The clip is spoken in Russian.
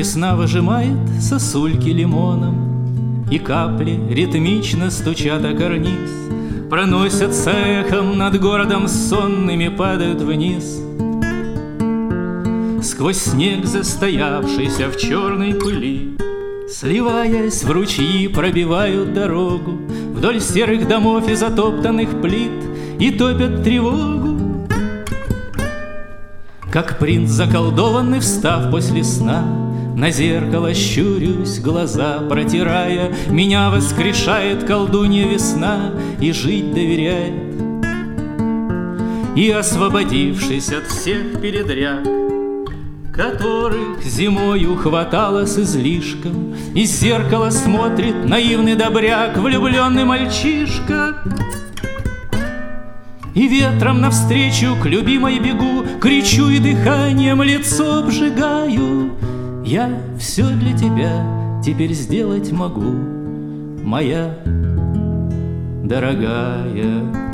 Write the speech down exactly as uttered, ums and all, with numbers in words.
Весна выжимает сосульки лимоном, и капли ритмично стучат о карниз, проносятся эхом над городом сонными, падают вниз. Сквозь снег, застоявшийся в черной пыли, сливаясь в ручьи, пробивают дорогу вдоль серых домов и затоптанных плит и топят тревогу. Как принц заколдованный, встав после сна, на зеркало щурюсь, глаза протирая. Меня воскрешает колдунья весна и жить доверяет. И, освободившись от всех передряг, которых зимою хватало с излишком, из зеркала смотрит наивный добряк, влюбленный мальчишка. И ветром навстречу к любимой бегу, кричу и дыханием лицо обжигаю. Я все для тебя теперь сделать могу, моя дорогая.